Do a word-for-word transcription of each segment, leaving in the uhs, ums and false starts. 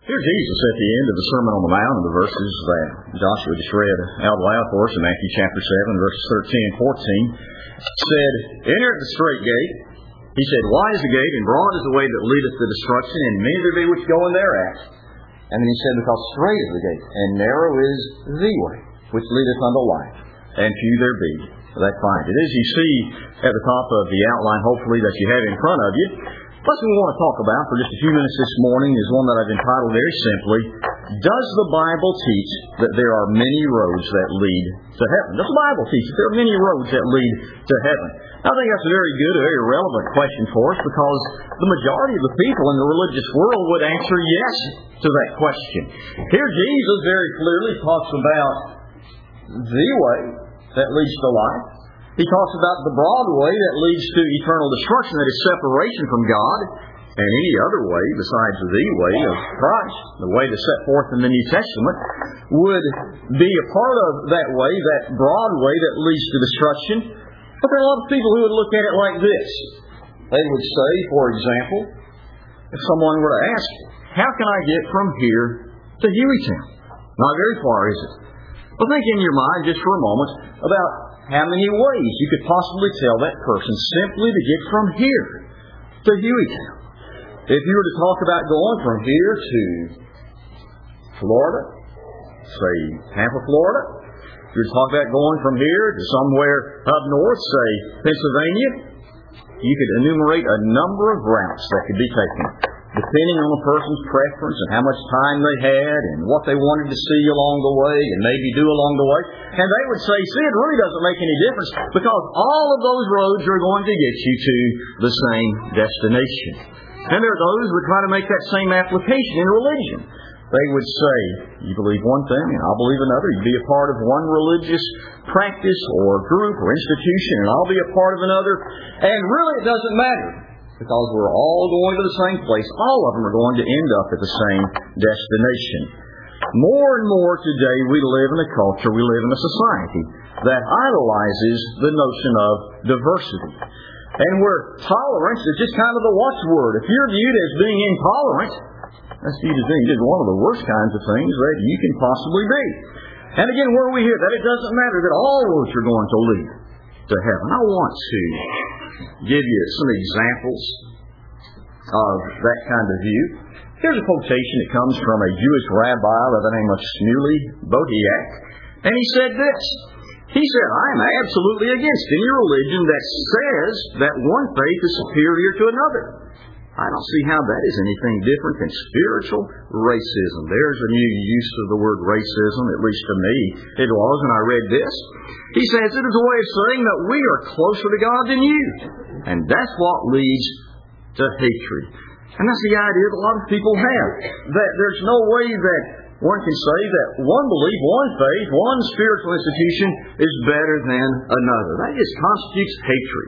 Here's Jesus at the end of the Sermon on the Mount, and the verses that Joshua just read out loud for us in Matthew chapter seven, verses thirteen and fourteen, said, "Enter at the strait gate." He said, "Wide is the gate, and broad is the way that leadeth to destruction, and many there be which go in thereat." And then he said, "Because strait is the gate, and narrow is the way, which leadeth unto life, and few there be that find it." As you see at the top of the outline, hopefully, that you have in front of you, what we want to talk about for just a few minutes this morning is one that I've entitled very simply, "Does the Bible teach that there are many roads that lead to heaven?" Does the Bible teach that there are many roads that lead to heaven? I think that's a very good, a very relevant question for us, because the majority of the people in the religious world would answer yes to that question. Here Jesus very clearly talks about the way that leads to life. He talks about the broad way that leads to eternal destruction, that is separation from God, and any other way besides the way of Christ, the way that's set forth in the New Testament, would be a part of that way, that broad way that leads to destruction. But there are a lot of people who would look at it like this. They would say, for example, if someone were to ask, "How can I get from here to Hueytown?" Not very far, is it? Well, think in your mind just for a moment about how many ways you could possibly tell that person simply to get from here to Hueytown. If you were to talk about going from here to Florida, say Tampa, Florida, if you were to talk about going from here to somewhere up north, say Pennsylvania, you could enumerate a number of routes that could be taken, depending on a person's preference and how much time they had and what they wanted to see along the way and maybe do along the way. And they would say, "See, it really doesn't make any difference, because all of those roads are going to get you to the same destination." And there are those who would try to make that same application in religion. They would say, "You believe one thing and I'll believe another. You be a part of one religious practice or group or institution, and I'll be a part of another. And really it doesn't matter, because we're all going to the same place. All of them are going to end up at the same destination." More and more today we live in a culture, we live in a society that idolizes the notion of diversity. And where tolerance is just kind of the watchword. If you're viewed as being intolerant, that's viewed as being just one of the worst kinds of things that you can possibly be. And again, where we hear that it doesn't matter, that all roads are going to lead to heaven. I want to give you some examples of that kind of view. Here's a quotation that comes from a Jewish rabbi by the name of Shmuley Boteach, and he said this. He said, "I am absolutely against any religion that says that one faith is superior to another. I don't see how that is anything different than spiritual racism." There's a new use of the word racism, at least to me it was when I read this. He says, "It is a way of saying that we are closer to God than you. And that's what leads to hatred." And that's the idea that a lot of people have. That there's no way that one can say that one belief, one faith, one spiritual institution is better than another. That just constitutes hatred.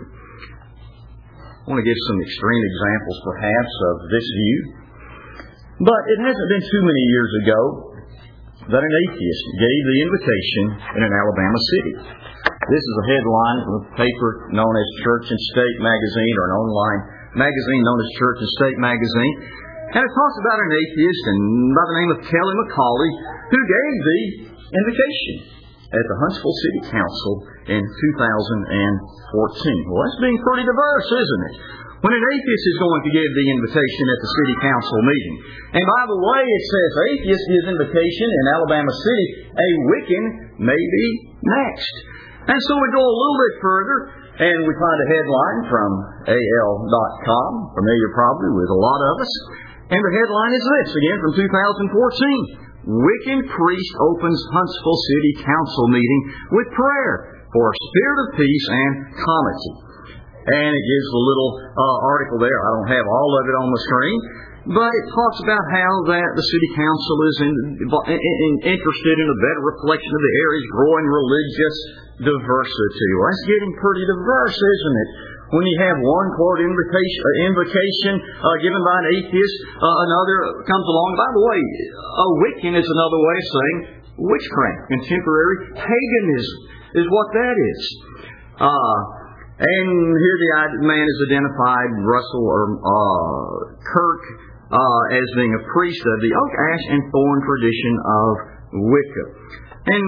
I want to give some extreme examples, perhaps, of this view. But it hasn't been too many years ago that an atheist gave the invitation in an Alabama city. This is a headline from a paper known as Church and State Magazine, or an online magazine known as Church and State Magazine. And it talks about an atheist and by the name of Kelly McCauley, who gave the invitation at the Huntsville City Council in two thousand fourteen. Well, that's being pretty diverse, isn't it? When an atheist is going to give the invitation at the City Council meeting. And by the way, it says atheist gives invitation in Alabama City. A Wiccan may be next. And so we go a little bit further, and we find a headline from A L dot com, familiar probably with a lot of us. And the headline is this, again from two thousand fourteen. Wiccan priest opens Huntsville City Council meeting with prayer for a spirit of peace and comity. And it gives a little uh, article there. I don't have all of it on the screen. But it talks about how that the City Council is in, in, in, interested in a better reflection of the area's growing religious diversity. Well, that's getting pretty diverse, isn't it? When you have one, quote, invitation, uh, invocation uh, given by an atheist, uh, another comes along. By the way, a Wiccan is another way of saying witchcraft. Contemporary paganism is what that is. Uh, and here the man is identified, Russell or uh, Kirk uh, as being a priest of the oak, ash, and thorn tradition of Wicca. And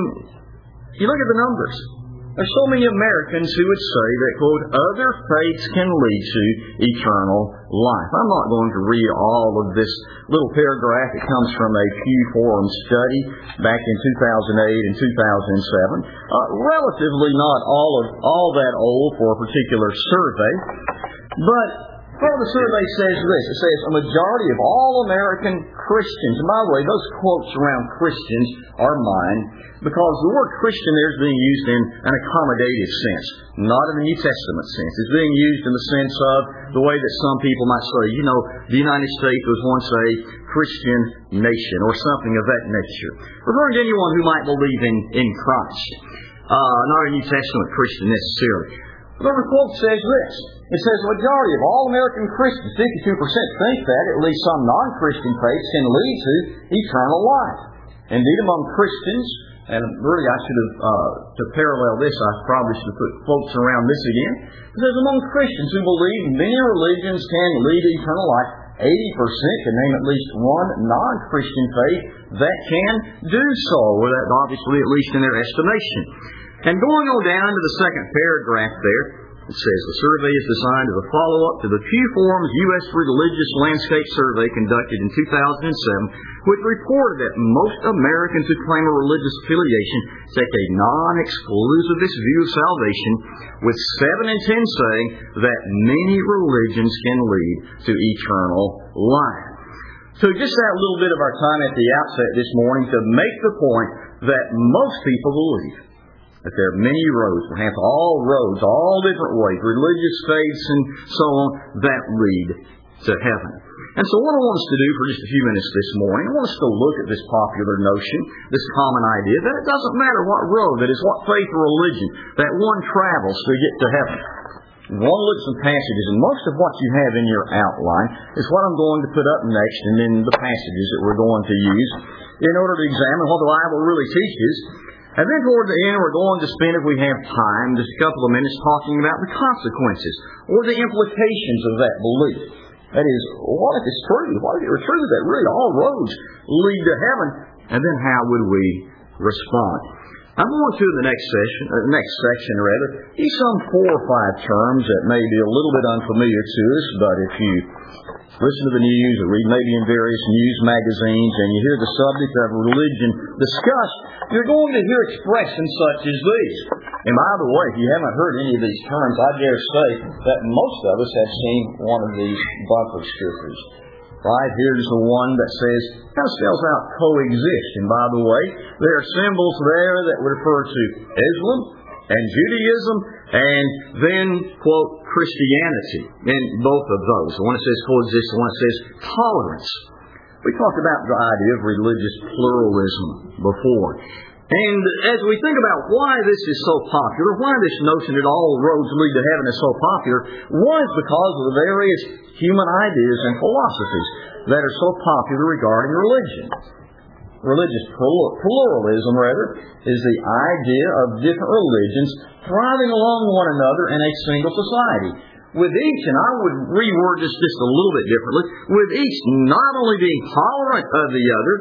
you look at the numbers. There's so many Americans who would say that, quote, other faiths can lead to eternal life. I'm not going to read all of this little paragraph. It comes from a Pew Forum study back in two thousand eight and two thousand seven. Uh, relatively not all of all that old for a particular survey. But part of the survey says this. It says a majority of all American Christians, and by the way, those quotes around Christians are mine, because the word Christian there is being used in an accommodative sense, not in the New Testament sense. It's being used in the sense of the way that some people might say, you know, the United States was once a Christian nation, or something of that nature. Referring to anyone who might believe in, in Christ. Uh, not a New Testament Christian necessarily. But the quote says this. It says the majority of all American Christians, fifty-two percent, think that at least some non-Christian faiths can lead to eternal life. Indeed, among Christians, and really I should have, uh, to parallel this, I probably should have put quotes around this again. It says among Christians who believe many religions can lead to eternal life, eighty percent can name at least one non-Christian faith that can do so, or that obviously at least in their estimation. And going on down to the second paragraph there, it says the survey is designed as a follow-up to the Pew Forum's U S Religious Landscape Survey conducted in two thousand seven, which reported that most Americans who claim a religious affiliation take a non-exclusivist view of salvation, with seven in ten saying that many religions can lead to eternal life. So just that little bit of our time at the outset this morning to make the point that most people believe that there are many roads, perhaps all roads, all different ways, religious faiths and so on, that lead to heaven. And so what I want us to do for just a few minutes this morning, I want us to look at this popular notion, this common idea, that it doesn't matter what road, that is what faith or religion, that one travels to get to heaven. We want to look at some passages, and most of what you have in your outline is what I'm going to put up next, and then the passages that we're going to use in order to examine what the Bible really teaches. And then toward the end, we're going to spend, if we have time, just a couple of minutes talking about the consequences or the implications of that belief. That is, what if it's true? What if it were true that really all roads lead to heaven? And then how would we respond? I'm going to the next session, uh, next section rather, use some four or five terms that may be a little bit unfamiliar to us, but if you listen to the news or read maybe in various news magazines and you hear the subject of religion discussed, you're going to hear expressions such as these. And by the way, if you haven't heard any of these terms, I dare say that most of us have seen one of these bumper stickers. Right, here's the one that says, kind of spells out coexist. And by the way, there are symbols there that refer to Islam and Judaism and then, quote, Christianity. And both of those. The one that says coexist, the one that says tolerance. We talked about the idea of religious pluralism before. And as we think about why this is so popular, why this notion that all roads lead to heaven is so popular, one is because of the various human ideas and philosophies that are so popular regarding religion. Religious pluralism, rather, is the idea of different religions thriving along one another in a single society. With each, and I would reword this just a little bit differently, with each not only being tolerant of the other,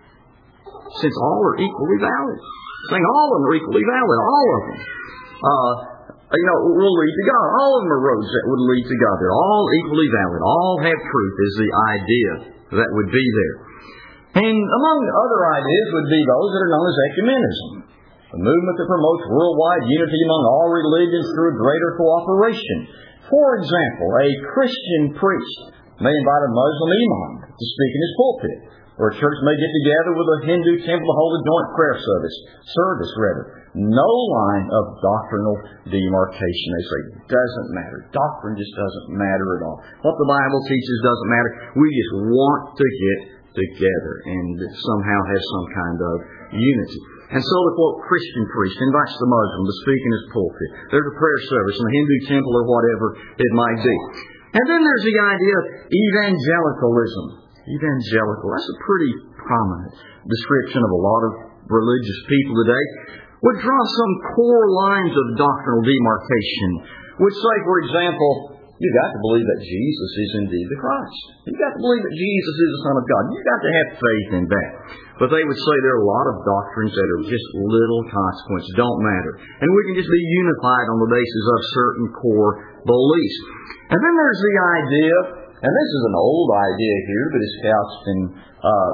since all are equally valid. Saying all of them are equally valid, all of them. Uh, you know, will lead to God. All of them are roads that would lead to God. They're all equally valid. All have truth is the idea that would be there. And among other ideas would be those that are known as ecumenism, a movement that promotes worldwide unity among all religions through a greater cooperation. For example, a Christian priest may invite a Muslim imam to speak in his pulpit, or a church may get together with a Hindu temple to hold a joint prayer service, service rather. No line of doctrinal demarcation. They say, doesn't matter. Doctrine just doesn't matter at all. What the Bible teaches doesn't matter. We just want to get together and somehow have some kind of unity. And so the, quote, Christian priest invites the Muslim to speak in his pulpit. There's a prayer service in the Hindu temple or whatever it might be. And then there's the idea of evangelicalism. Evangelical, that's a pretty prominent description of a lot of religious people today, would draw some core lines of doctrinal demarcation. Would say, for example, You've got to believe that Jesus is indeed the Christ. You've got to believe that Jesus is the Son of God. You've got to have faith in that. But they would say there are a lot of doctrines that are just little consequence, don't matter. And we can just be unified on the basis of certain core beliefs. And then there's the idea, and this is an old idea here, but it's couched in uh,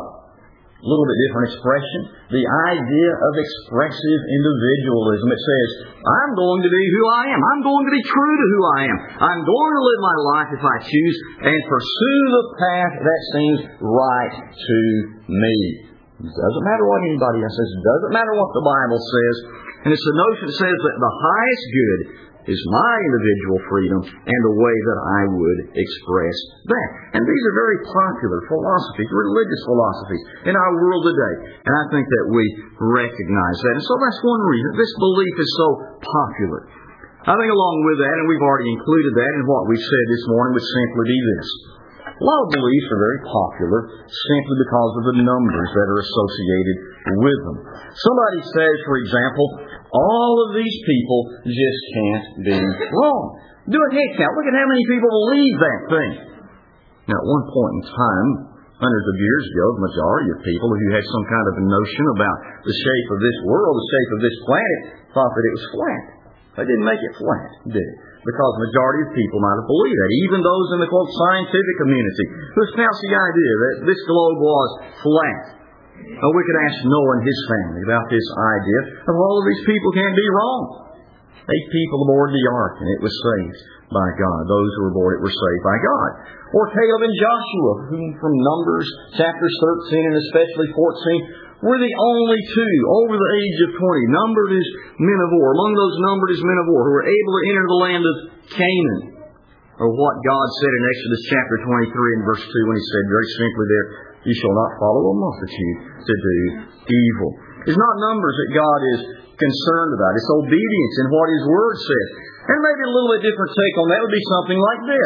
a little bit different expression, the idea of expressive individualism. It says, I'm going to be who I am. I'm going to be true to who I am. I'm going to live my life if I choose and pursue the path that seems right to me. It doesn't matter what anybody else says. It doesn't matter what the Bible says. And it's the notion that says that the highest good is my individual freedom and the way that I would express that. And these are very popular philosophies, religious philosophies in our world today. And I think that we recognize that. And so that's one reason this belief is so popular. I think along with that, and we've already included that in what we've said this morning, would simply be this. A lot of beliefs are very popular simply because of the numbers that are associated with them. Somebody says, for example, all of these people just can't be wrong. Do a head count. Look at how many people believe that thing. Now, at one point in time, hundreds of years ago, the majority of people who had some kind of a notion about the shape of this world, the shape of this planet, thought that it was flat. They didn't make it flat, did it? Because the majority of people might have believed that. Even those in the, quote, scientific community who espoused the idea that this globe was flat. Well, we could ask Noah and his family about this idea of all of these people can't be wrong. Eight people aboard the ark, and it was saved by God. Those who were aboard it were saved by God. Or Caleb and Joshua, who from Numbers chapters thirteen and especially fourteen, were the only two over the age of twenty, numbered as men of war, among those numbered as men of war, who were able to enter the land of Canaan. Or what God said in Exodus chapter twenty-three and verse two when He said very simply there, you shall not follow a multitude to do evil. It's not numbers that God is concerned about. It's obedience in what His Word says. And maybe a little bit different take on that would be something like this.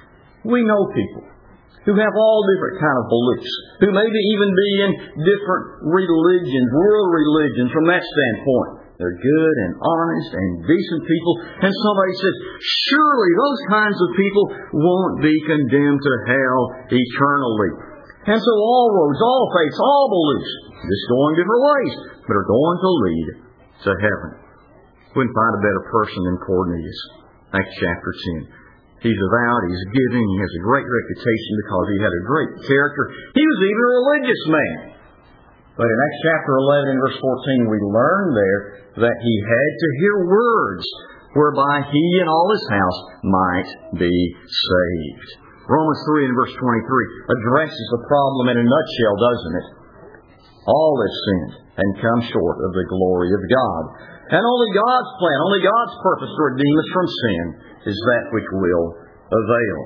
We know people who have all different kind of beliefs, who maybe even be in different religions, world religions from that standpoint. They're good and honest and decent people. And somebody says, surely those kinds of people won't be condemned to hell eternally. And so all roads, all faiths, all beliefs, just going different ways, but are going to lead to heaven. Wouldn't find a better person than Cornelius. Acts chapter ten. He's devout, he's giving, he has a great reputation because he had a great character. He was even a religious man. But in Acts chapter eleven and verse fourteen, we learn there that he had to hear words whereby he and all his house might be saved. Romans three and verse twenty-three addresses the problem in a nutshell, doesn't it? All have sinned and come short of the glory of God. And only God's plan, only God's purpose to redeem us from sin is that which will avail.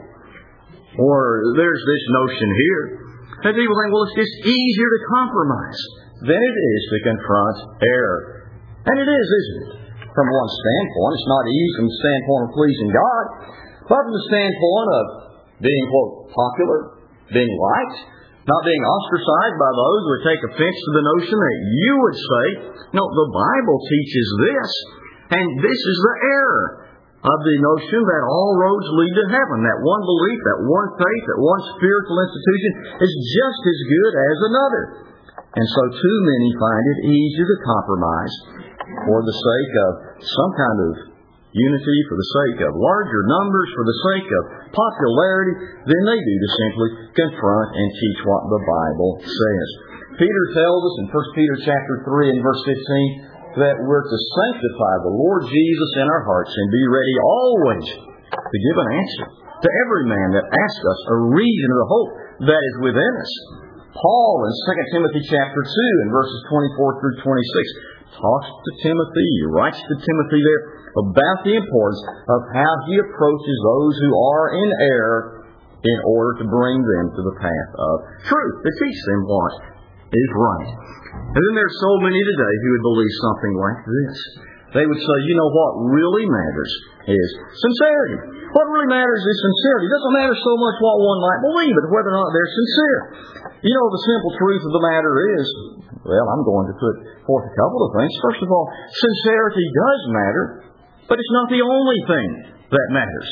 Or there's this notion here that people think, well, it's just easier to compromise than it is to confront error. And it is, isn't it? From one standpoint, it's not easy from the standpoint of pleasing God, but from the standpoint of being, quote, popular, being liked, not being ostracized by those who would take offense to the notion that you would say, no, the Bible teaches this, and this is the error of the notion that all roads lead to heaven. That one belief, that one faith, that one spiritual institution is just as good as another. And so too many find it easier to compromise for the sake of some kind of unity, for the sake of larger numbers, for the sake of popularity, than they do to simply confront and teach what the Bible says. Peter tells us in First Peter chapter three and verse fifteen that we're to sanctify the Lord Jesus in our hearts and be ready always to give an answer to every man that asks us a reason of the hope that is within us. Paul in Second Timothy chapter two and verses twenty-four through twenty-six talks to Timothy, he writes to Timothy there about the importance of how he approaches those who are in error in order to bring them to the path of truth, to teach them what is right. And then there's so many today who would believe something like this. They would say, you know, what really matters is sincerity. What really matters is sincerity. It doesn't matter so much what one might believe, but whether or not they're sincere. You know, the simple truth of the matter is, well, I'm going to put forth a couple of things. First of all, sincerity does matter, but it's not the only thing that matters.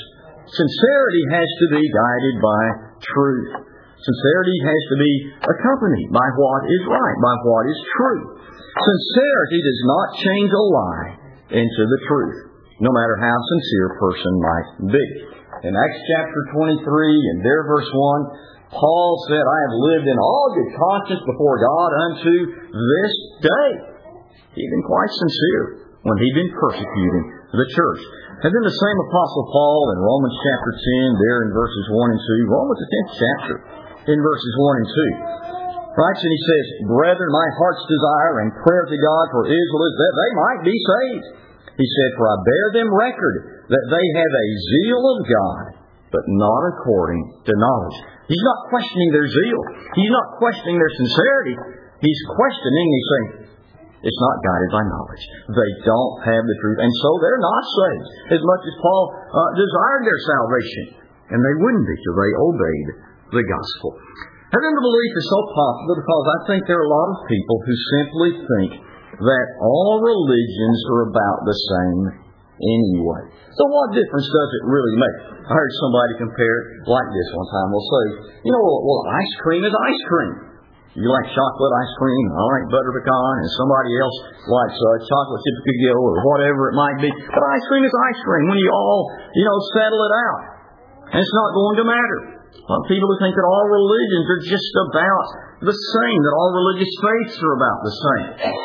Sincerity has to be guided by truth. Sincerity has to be accompanied by what is right, by what is true. Sincerity does not change a lie into the truth, no matter how sincere a person might be. In Acts chapter twenty-three and there verse one, Paul said, I have lived in all good conscience before God unto this day. He'd been quite sincere when he'd been persecuting the church. And then the same Apostle Paul in Romans chapter ten, there in verses one and two, Romans the tenth chapter, in verses one and two, writes and he says, Brethren, my heart's desire and prayer to God for Israel is that they might be saved. He said, For I bear them record that they have a zeal of God, but not according to knowledge. He's not questioning their zeal. He's not questioning their sincerity. He's questioning, he's saying, it's not guided by knowledge. They don't have the truth, and so they're not saved. As much as Paul uh, desired their salvation, and they wouldn't be till they obeyed the gospel. And then the belief is so popular because I think there are a lot of people who simply think that all religions are about the same anyway. So what difference does it really make? I heard somebody compare it like this one time. They'll say, you know, well, ice cream is ice cream. You like chocolate ice cream, I like butter pecan, and somebody else likes uh, chocolate chip cookie or whatever it might be. But ice cream is ice cream when you all, you know, settle it out. And it's not going to matter. Well, people who think that all religions are just about the same, that all religious faiths are about the same.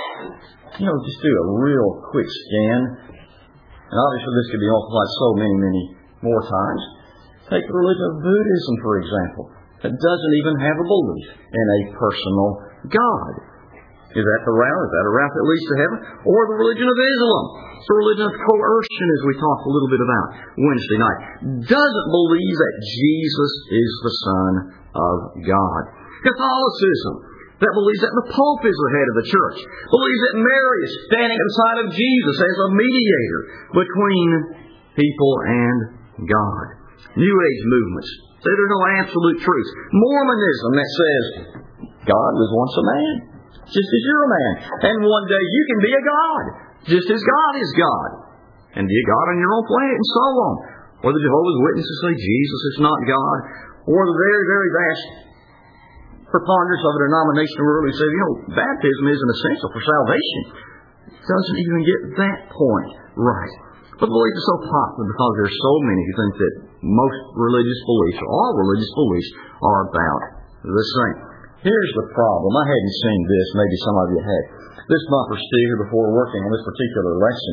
You know, just do a real quick scan. And obviously this could be multiplied so many, many more times. Take the religion of Buddhism, for example. That doesn't even have a belief in a personal God. Is that the route? Is that a route that leads to heaven? Or the religion of Islam. It's the religion of coercion, as we talked a little bit about Wednesday night. Doesn't believe that Jesus is the Son of God. Catholicism, that believes that the Pope is the head of the church. Believes that Mary is standing at the side of Jesus as a mediator between people and God. New Age movements say there's no absolute truth. Mormonism that says God was once a man, just as you're a man. And one day you can be a God, just as God is God. And be a God on your own planet and so on. Or the Jehovah's Witnesses say Jesus is not God. Or the very, very vast preponderance of a denomination where we say, you know, baptism isn't essential for salvation. It doesn't even get that point right. But the belief is so popular because there are so many who think that most religious beliefs, or all religious beliefs, are about the same. Here's the problem. I hadn't seen this. Maybe some of you had. This bumper sticker before working on this particular lesson.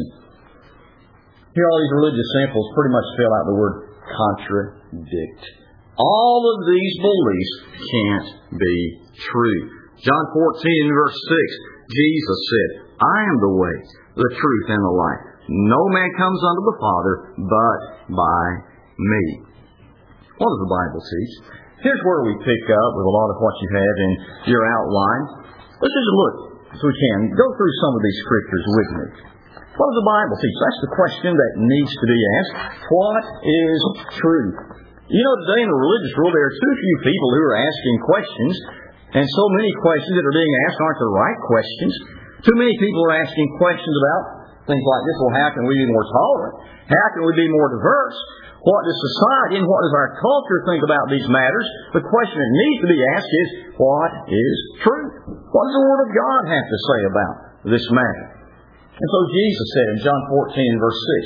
Here all these religious samples pretty much spell out the word contradict. All of these beliefs can't be true. John fourteen, verse six, Jesus said, I am the way, the truth, and the life. No man comes unto the Father but by me. What does the Bible teach? Here's where we pick up with a lot of what you have in your outline. Let's just look, if we can, go through some of these scriptures with me. What does the Bible teach? That's the question that needs to be asked. What is truth? You know, today in the religious world, there are too few people who are asking questions, and so many questions that are being asked aren't the right questions. Too many people are asking questions about things like this. Well, how can we be more tolerant? How can we be more diverse? What does society and what does our culture think about these matters? The question that needs to be asked is, what is truth? What does the Word of God have to say about this matter? And so Jesus said in John fourteen, verse six,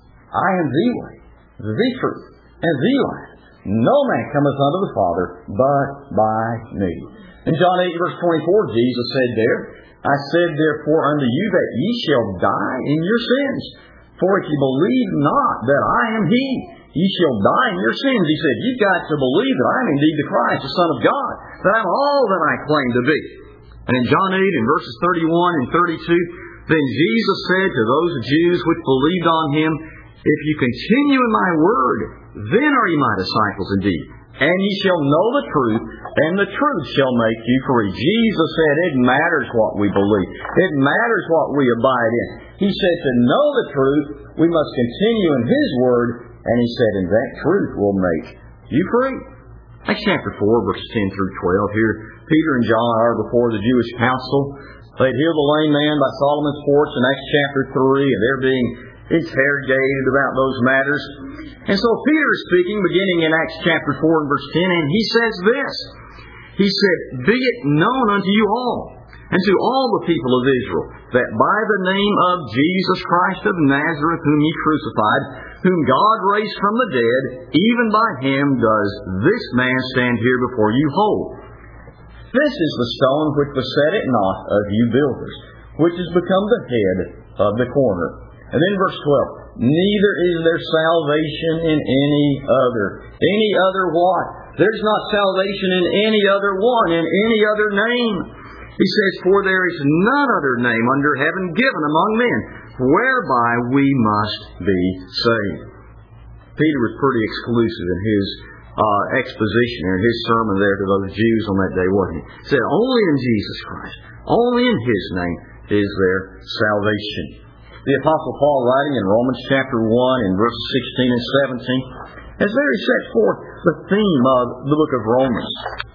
I am the way, the truth, and the life. No man cometh unto the Father but by me. In John eight, verse twenty-four, Jesus said there, I said therefore unto you that ye shall die in your sins. For if ye believe not that I am He, ye shall die in your sins. He said, you've got to believe that I am indeed the Christ, the Son of God, that I'm all that I claim to be. And in John eight, in verses thirty-one and thirty-two, then Jesus said to those Jews which believed on Him, if you continue in my word, then are ye my disciples indeed. And ye shall know the truth, and the truth shall make you free. Jesus said it matters what we believe. It matters what we abide in. He said to know the truth, we must continue in His word, and He said, and that truth will make you free. Acts chapter four, verses ten through twelve. Here, Peter and John are before the Jewish council. They'd healed the lame man by Solomon's porch in Acts chapter three, and they're being interrogated about those matters. And so Peter is speaking, beginning in Acts chapter four and verse ten, and he says this. He said, "Be it known unto you all, and to all the people of Israel, that by the name of Jesus Christ of Nazareth, whom ye crucified, whom God raised from the dead, even by him does this man stand here before you whole. This is the stone which was set at naught of you builders, which has become the head of the corner." And then verse twelve, "Neither is there salvation in any other." Any other what? There's not salvation in any other one, in any other name. He says, "For there is none other name under heaven given among men, whereby we must be saved." Peter was pretty exclusive in his uh, exposition, in his sermon there to those Jews on that day, wasn't he? He said, only in Jesus Christ, only in his name is there salvation. The Apostle Paul, writing in Romans chapter one in verses sixteen and seventeen, has very set forth the theme of the book of Romans.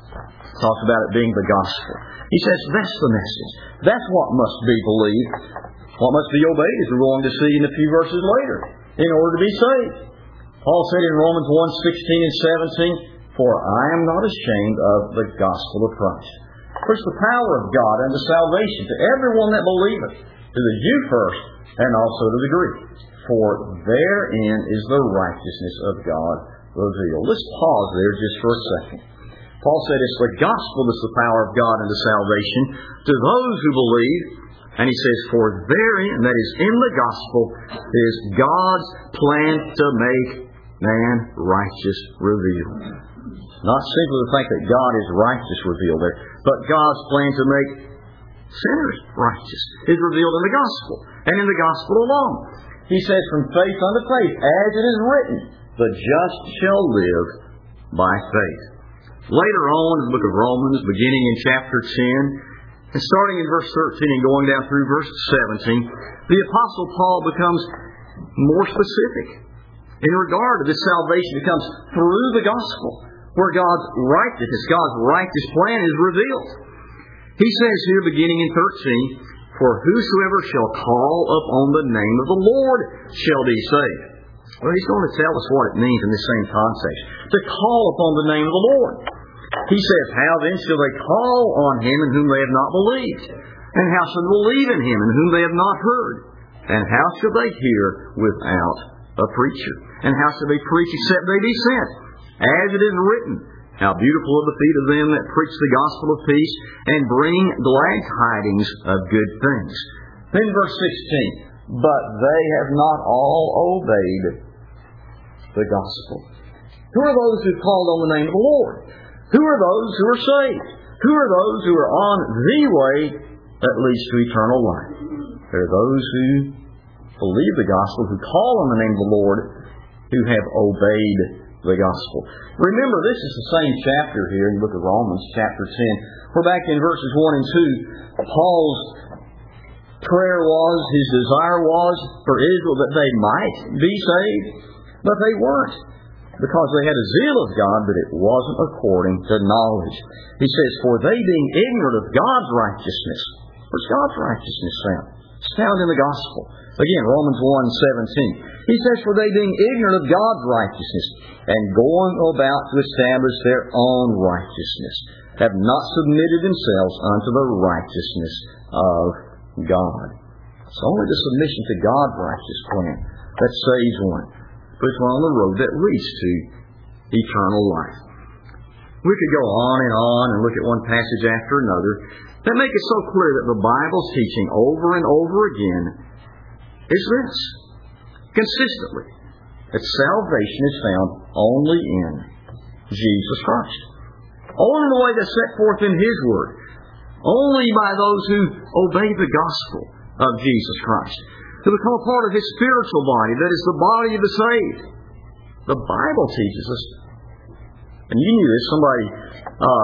Talks about it being the gospel. He says that's the message. That's what must be believed. What must be obeyed, as we're going to see in a few verses later, in order to be saved. Paul said in Romans one, sixteen and seventeen, "For I am not ashamed of the gospel of Christ. For it's the power of God unto salvation to everyone that believeth, to the Jew first, and also to the Greek. For therein is the righteousness of God revealed." Let's pause there just for a second. Paul said it's the gospel that's the power of God unto salvation to those who believe. And he says, for therein, that is in the gospel, is God's plan to make man righteous revealed. Not simply the fact that God is righteous revealed there, but God's plan to make sinners righteous is revealed in the gospel, and in the gospel alone. He says, from faith unto faith, as it is written, the just shall live by faith. Later on in the book of Romans, beginning in chapter ten, and starting in verse thirteen and going down through verse seventeen, the Apostle Paul becomes more specific in regard to this salvation. It comes through the gospel, where God's righteousness, God's righteous plan is revealed. He says here, beginning in thirteen, for whosoever shall call upon the name of the Lord shall be saved. Well, he's going to tell us what it means in this same context, to call upon the name of the Lord. He says, how then shall they call on him in whom they have not believed? And how shall they believe in him in whom they have not heard? And how shall they hear without a preacher? And how shall they preach except they be sent? As it is written, how beautiful are the feet of them that preach the gospel of peace and bring glad tidings of good things. Then verse sixteen, but they have not all obeyed the gospel. Who are those who called on the name of the Lord? Who are those who are saved? Who are those who are on the way that leads to eternal life? They're those who believe the gospel, who call on the name of the Lord, who have obeyed the gospel. Remember, this is the same chapter here in the book of Romans, chapter ten, where back in verses one and two, Paul's prayer was, his desire was for Israel that they might be saved, but they weren't, because they had a zeal of God, but it wasn't according to knowledge. He says, for they being ignorant of God's righteousness. Where's God's righteousness found? It's found in the gospel. Again, Romans one seventeen. He says, for they being ignorant of God's righteousness, and going about to establish their own righteousness, have not submitted themselves unto the righteousness of God. It's only the submission to God's righteous plan that saves one, puts one on the road that leads to eternal life. We could go on and on and look at one passage after another that make it so clear that the Bible's teaching over and over again is this, consistently, that salvation is found only in Jesus Christ. Only in the way that's set forth in His Word. Only by those who obey the gospel of Jesus Christ, to become a part of His spiritual body, that is the body of the saved. The Bible teaches us, and you knew this, somebody uh,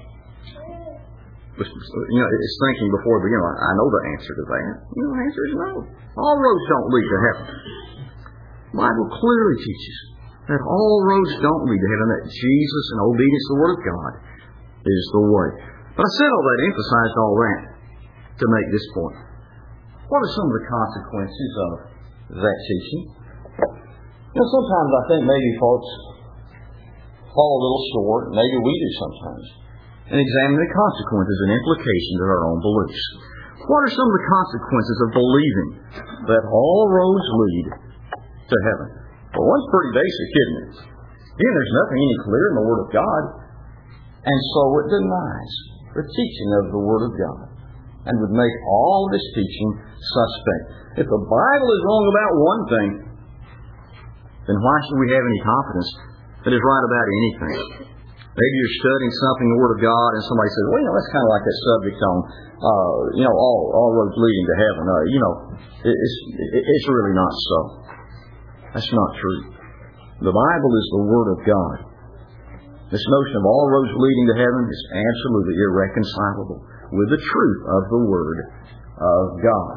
was, you know, is thinking before the beginning, I know the answer to that. You know, the answer is no. All roads don't lead to heaven. The Bible clearly teaches that all roads don't lead to heaven, that Jesus and obedience to the Word of God is the way. But I said all that, emphasized all that, to make this point. What are some of the consequences of that teaching. You know, sometimes I think maybe folks fall a little short, maybe we do sometimes, and examine the consequences and implications of our own beliefs. What are some of the consequences of believing that all roads lead to heaven? Well, one's pretty basic, isn't it? Again, there's nothing any clear in the Word of God, and so it denies the teaching of the Word of God and would make all this teaching suspect. If the Bible is wrong about one thing, then why should we have any confidence that it's right about anything? Maybe you're studying something in the Word of God, and somebody says, well, you know, that's kind of like that subject on, uh, you know, all, all roads leading to heaven. Uh, you know, it, it's, it, it's really not so. That's not true. The Bible is the Word of God. This notion of all roads leading to heaven is absolutely irreconcilable with the truth of the Word of God.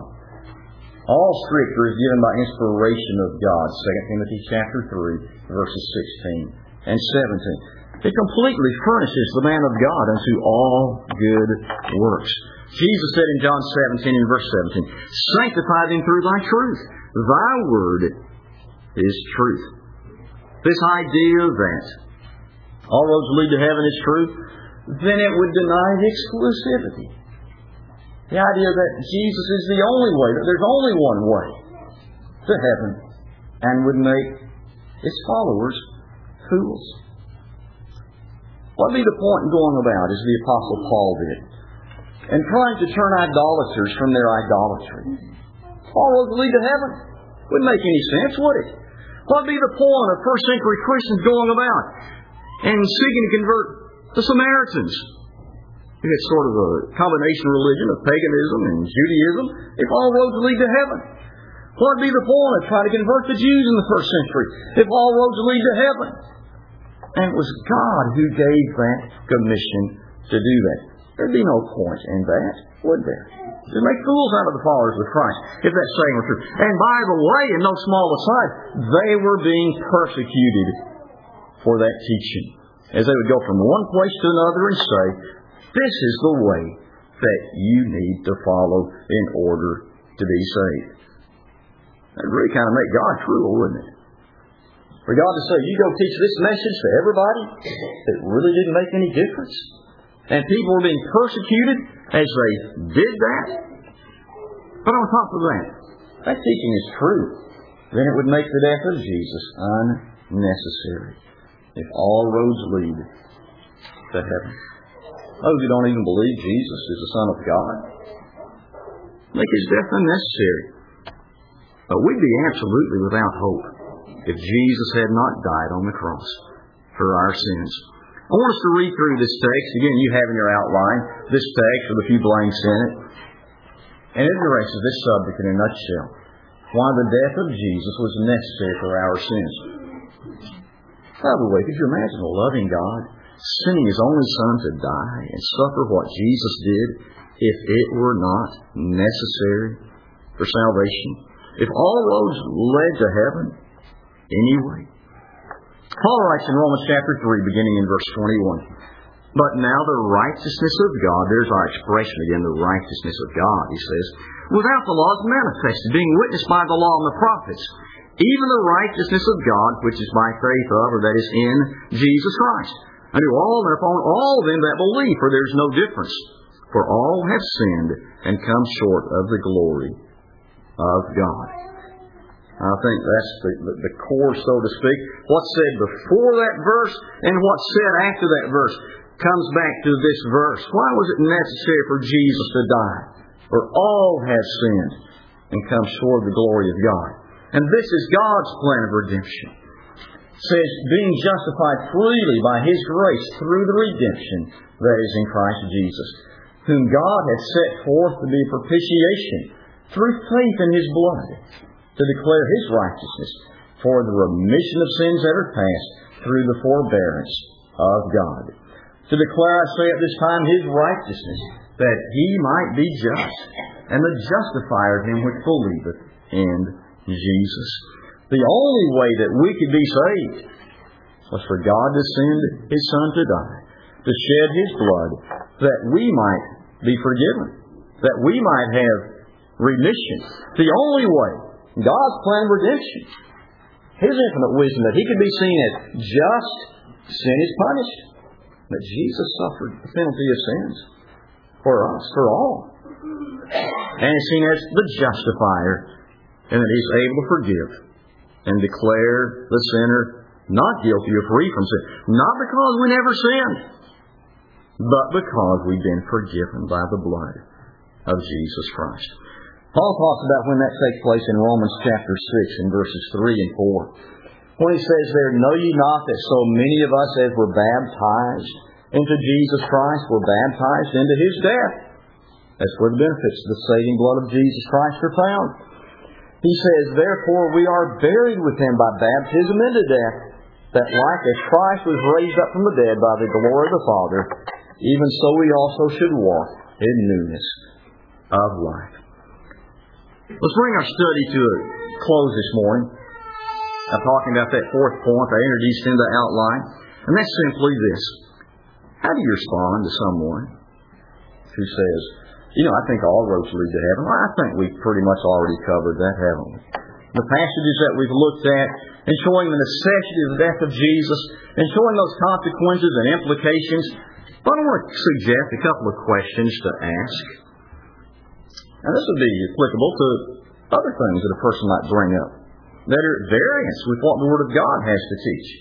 All Scripture is given by inspiration of God, Second Timothy chapter three, verses sixteen and seventeen. It completely furnishes the man of God unto all good works. Jesus said in John seventeen and verse seventeen, sanctify them through thy truth. Thy word is truth. This idea that all roads lead to heaven is true, then it would deny the exclusivity. The idea that Jesus is the only way, that there's only one way to heaven, and would make its followers fools. What would be the point in going about, as the Apostle Paul did, and trying to turn idolaters from their idolatry? All roads lead to heaven. Wouldn't make any sense, would it? What would be the point of first century Christians going about and seeking to convert the Samaritans? It's sort of a combination religion of paganism and Judaism. If all roads lead to heaven, what would be the point of trying to convert the Jews in the first century if all roads lead to heaven? And it was God who gave that commission to do that. There'd be no point in that, would there? To make fools out of the followers of Christ, if that saying were true. And by the way, in no small aside, they were being persecuted for that teaching, as they would go from one place to another and say, this is the way that you need to follow in order to be saved. That would really kind of make God cruel, wouldn't it? For God to say, you go teach this message to everybody, it really didn't make any difference. And people were being persecuted as they did that. But on top of that, that teaching is true. Then it would make the death of Jesus unnecessary if all roads lead to heaven. Those who don't even believe Jesus is the Son of God make His death unnecessary. But we'd be absolutely without hope if Jesus had not died on the cross for our sins. I want us to read through this text. Again, you have in your outline this text with a few blanks in it. And it addresses this subject in a nutshell. Why the death of Jesus was necessary for our sins. By the way, could you imagine a loving God sending His only Son to die and suffer what Jesus did if it were not necessary for salvation? If all roads led to heaven anyway? Paul writes in Romans chapter three, beginning in verse twenty-one, but now the righteousness of God, there's our expression again, the righteousness of God, he says, without the law is manifested, being witnessed by the law and the prophets, even the righteousness of God, which is by faith of, or that is in Jesus Christ, unto all and upon all them that believe, for there is no difference. For all have sinned and come short of the glory of God. I think that's the, the, the core, so to speak. What's said before that verse and what's said after that verse comes back to this verse. Why was it necessary for Jesus to die? For all have sinned and come short of the glory of God. And this is God's plan of redemption. It says, being justified freely by His grace through the redemption that is in Christ Jesus, whom God hath set forth to be propitiation through faith in His blood, to declare His righteousness for the remission of sins that are past through the forbearance of God. To declare, I say at this time, His righteousness, that He might be just, and the justifier of him which believeth in Jesus. The only way that we could be saved was for God to send His Son to die, to shed His blood, that we might be forgiven, that we might have remission. The only way God's plan of redemption. His infinite wisdom that He could be seen as just, sin is punished. But Jesus suffered the penalty of sins for us, for all. And is seen as the justifier, and that He's able to forgive and declare the sinner not guilty or free from sin. Not because we never sinned, but because we've been forgiven by the blood of Jesus Christ. Paul talks about when that takes place in Romans chapter six in verses three and four. When he says there, know ye not that so many of us as were baptized into Jesus Christ were baptized into His death? That's where the benefits of the saving blood of Jesus Christ are found. He says, therefore we are buried with Him by baptism into death, that like as Christ was raised up from the dead by the glory of the Father, even so we also should walk in newness of life. Let's bring our study to a close this morning. I'm talking about that fourth point I introduced in the outline, and that's simply this. How do you respond to someone who says, you know, I think all roads lead to heaven? Well, I think we've pretty much already covered that, haven't we? The passages that we've looked at, and showing the necessity of the death of Jesus, and showing those consequences and implications, but I want to suggest a couple of questions to ask. Now, this would be applicable to other things that a person might bring up that are at variance with what the Word of God has to teach.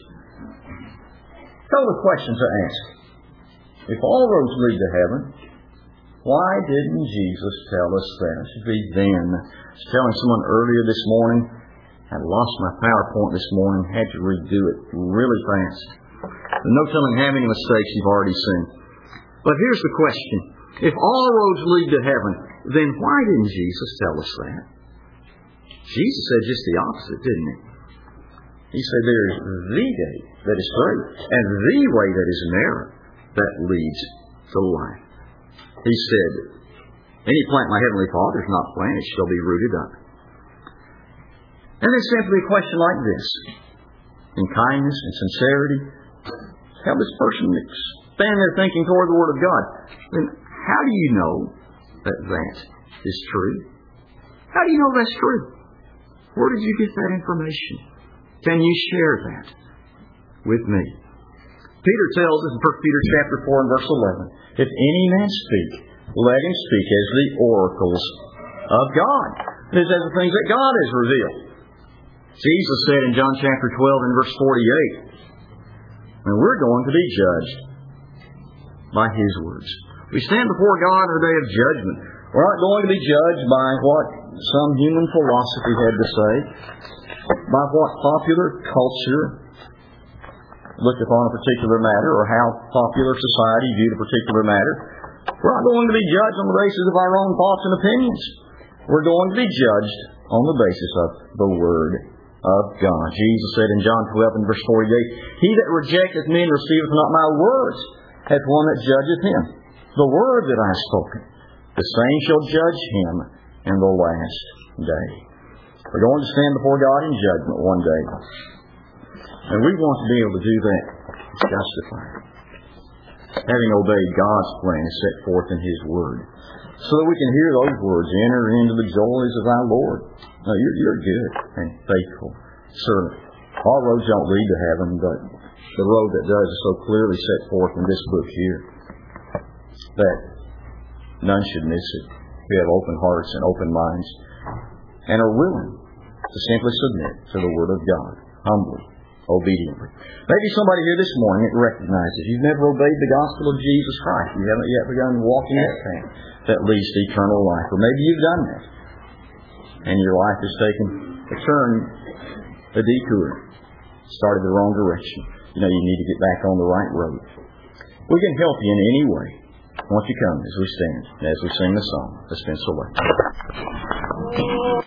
A couple of questions to ask. If all roads lead to heaven, why didn't Jesus tell us that? It should be then. I was telling someone earlier this morning, I lost my PowerPoint this morning, had to redo it really fast. And no telling how many mistakes you've already seen. But here's the question. If all roads lead to heaven, then why didn't Jesus tell us that? Jesus said just the opposite, didn't He? He said there is the gate that is straight and the way that is narrow that leads to life. He said, any plant my heavenly Father is not planted shall be rooted up. And it's simply a question like this. In kindness and sincerity, how this person stand there thinking toward the Word of God. Then how do you know that that is true? How do you know that's true? Where did you get that information? Can you share that with me? Peter tells us in First Peter chapter four and verse eleven, if any man speak, let him speak as the oracles of God. This is the things that God has revealed. Jesus said in John chapter twelve and verse forty-eight, and we're going to be judged by His words. We stand before God in the day of judgment. We're not going to be judged by what some human philosophy had to say, by what popular culture looked upon a particular matter, or how popular society viewed a particular matter. We're not going to be judged on the basis of our own thoughts and opinions. We're going to be judged on the basis of the Word of God. Jesus said in John twelve and verse forty-eight, he that rejecteth me and receiveth not my words hath one that judgeth him. The word that I have spoken, the same shall judge him in the last day. We're going to stand before God in judgment one day. And we want to be able to do that justified, having obeyed God's plan set forth in His Word, so that we can hear those words, enter into the joys of our Lord. Now, you're, you're good and faithful servant. All roads don't lead to heaven, but the road that does is so clearly set forth in this book here that none should miss it. We have open hearts and open minds and are willing to simply submit to the Word of God, humbly, obediently. Maybe somebody here this morning that recognizes you've never obeyed the gospel of Jesus Christ. You haven't yet begun walking that path that leads to eternal life. Or maybe you've done that, and your life has taken a turn, a detour, started the wrong direction. You know, you need to get back on the right road. We can help you in any way. Won't you come as we stand, and as we sing the song that's been selected.